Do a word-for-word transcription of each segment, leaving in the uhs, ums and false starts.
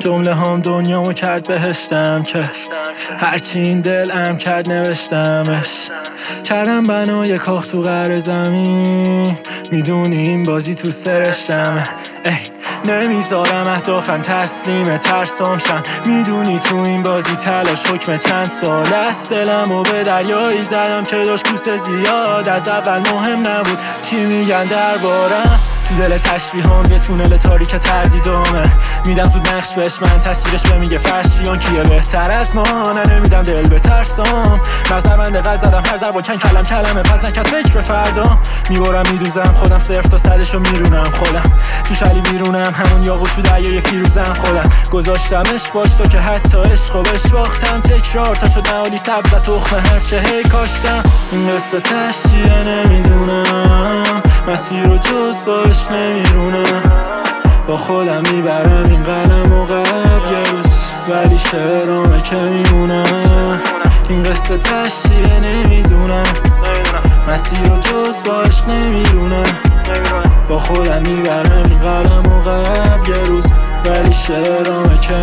جمله هم دنیامو کرد بهشتم که هرچی این دلم کرد نوشتمش. کردم بنای کاخ تو قعر زمین، میدونی این بازی تو سرشتمه. ای نمیذارم اهدافم تسلیم ترسام شن، میدونی تو این بازی تلاش حکم چند سال است. دلم و به دریایی زدم که داشت کوسه زیاد، از اول مهم نبود چی میگن دربارم. تو دل تشبیهام یه تونل تاریک تردیدامه، میدم تو نقش بهش من تصویرش به میگه فرشیان کیه بهتر از ما. نه نمیدم دل به ترسام، نظر بند قلب زدم هر ضرب با چند کلم کلمه، پس نکرد فکر به فردام. میبارم میدوزم خودم صرف تا صدشو میرونم خودم، تو شلی بیرونم همون یاقوت تو دریای فیروزم خودم. گذاشتمش باش تا که حتی عشق و بشباختم، تکرار تا شد نهالی سبز تخم حرف که هی کاشتم. این قصه تشیه نمیدونم، مسیر رو جز با عشق نمیرونم. با خودم میبرم این قلم و قبل یه روز، ولی شعرامه که میمونم. این قصه تشیه نمیدونم، مسیر رو جز با عشق نمیرونم. با خودم میبرم این قلم و قبل یه روز، ولی شعرامه که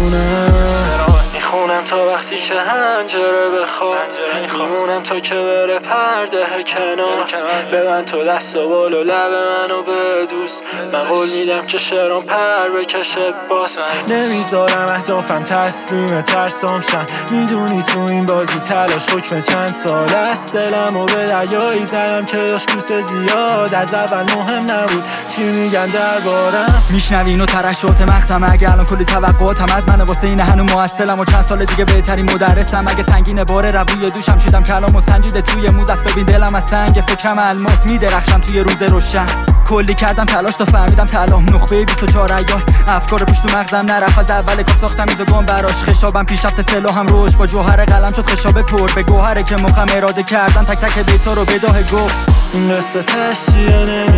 میمونم. میخونم تا وقتی که هنجره بخواد، میخونم تا که بره پرده کنار. ببند تو دست و بال و لب منو بدوز، من قول میدم که شعرام پر بکشه باز. نمیذارم اهدافم تسلیم ترسام شن، میدونی تو این بازی تلاش حکم چند سال است. دلم و به دریایی زدم که داشت کوسه زیاد، از اول مهم نبود چی میگن دربارم. میشنوین و ترشحات مغزم، اگه الان کلی توقعاتم از منه واسه این هنو موصلم و چند سال دیگه بهترین مدرسم. اگه سنگین باره روی دوشم شیدم کلامو سنجیده توی موز است. ببین دلم از سنگ فکرم الماس میدرخشم توی روز روشن. کلی کردم تلاش تا فهمیدم تلام نخبه بیست و چهار عیار. افکار پشت تو مغزم نرفت از اول که ساختم میز و گم براش. خشابم پیشرفت سلاحم روش با جوهر قلم شد خشاب پر به گوهره که مخم اراده کردم تک تک دیتا رو بداه گفت. این قصه تشیه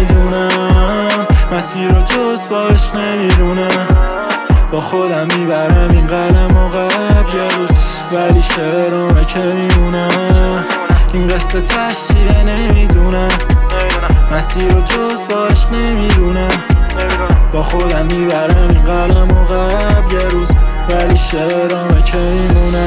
نمیدونم، مسیر رو جز با عشق نمیرونم. با خودم میبرم این قلم و قبل یه روز، ولی شعرامه که میمونم. این قصه تشیه نمیدونم، مسیر رو جز با عشق نمیرونم. با خودم میبرم این قلم و قبل یه روز، ولی شعرامه که میمونم.